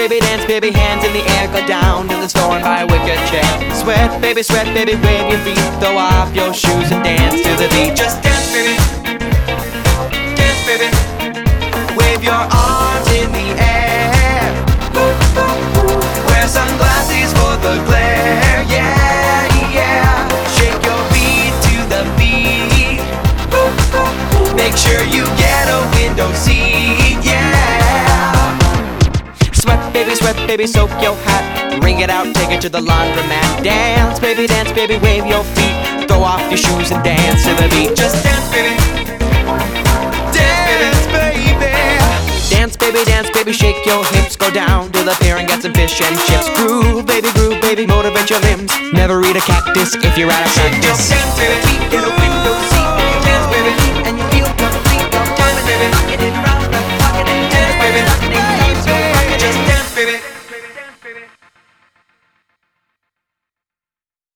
dance, baby, hands in the air, go down to the store and buy a wicked chair. Sweat, baby, wave your feet, throw off your shoes and dance to the beat. Just dance, baby, wave your arms in the air. Wear sunglasses for the glare, yeah, yeah. Shake your feet to the beat. Make sure you get a window seat, yeah. Sweat, baby, soak your hat. Wring it out, take it to the laundromat. Dance, baby, wave your feet. Throw off your shoes and dance to the beat. Just dance, baby. Dance, baby, shake your hips. Go down to the pier and get some fish and chips. Groove, baby, motivate your limbs. Never eat a cactus if you're out of practice. Dance, baby,